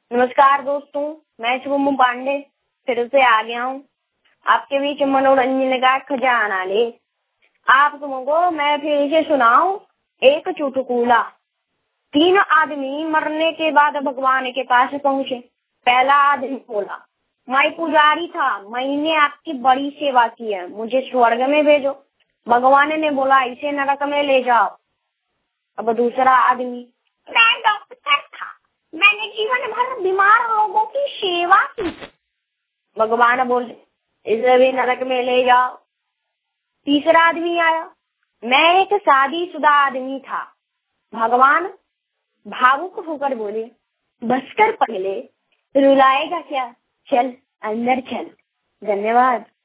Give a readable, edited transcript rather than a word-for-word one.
नमस्कार दोस्तों, मैं शुभम पांडे फिर से आ गया हूँ आपके बीच मनोरंजन का खजाना ले। आप तुमको मैं फिर से सुनाऊं एक चुटकुला। 3 आदमी मरने के बाद भगवान के पास पहुंचे। पहला आदमी बोला, मैं पुजारी था, मैंने आपकी बड़ी सेवा की है, मुझे स्वर्ग में भेजो। भगवान ने बोला, इसे नरक में ले जाओ। अब दूसरा आदमी, मैं डॉक्टर था, मैंने जीवन भर बीमार लोगों की सेवा की। भगवान बोले, इसे भी नरक में ले जाओ। तीसरा आदमी आया, मैं एक शादीशुदा आदमी था। भगवान भावुक होकर बोले, बस कर पहले, रुलाएगा क्या, चल अंदर चल। धन्यवाद।